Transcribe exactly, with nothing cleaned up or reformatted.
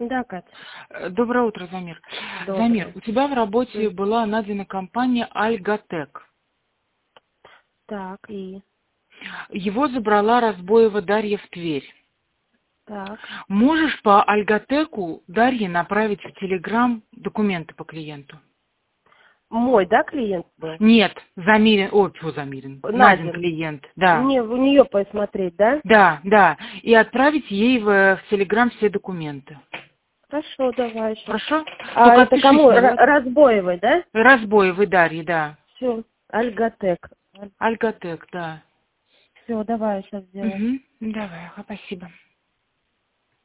Да, Катя. Э, Доброе утро, Замир. Доброе. Замир, у тебя в работе М. была найдена компания Альготек. Так, и... Его забрала Разбоева Дарья в Тверь. Так. Можешь по Альготеку Дарье направить в Телеграм документы по клиенту? Мой, да, клиент был? Нет, Замирин, ой, чего Замирин, Надин Надин. клиент, да. Мне у нее посмотреть, да? Да, да. И отправить ей в, в Телеграм все документы. Хорошо, давай сейчас. Хорошо? А Только это кому? отпишись мне, Р- ладно? Разбоевой, да? Разбоевой Дарьи, да. Все. Альготек. Альготек, да. Все, давай сейчас сделаю. Угу. Давай, спасибо.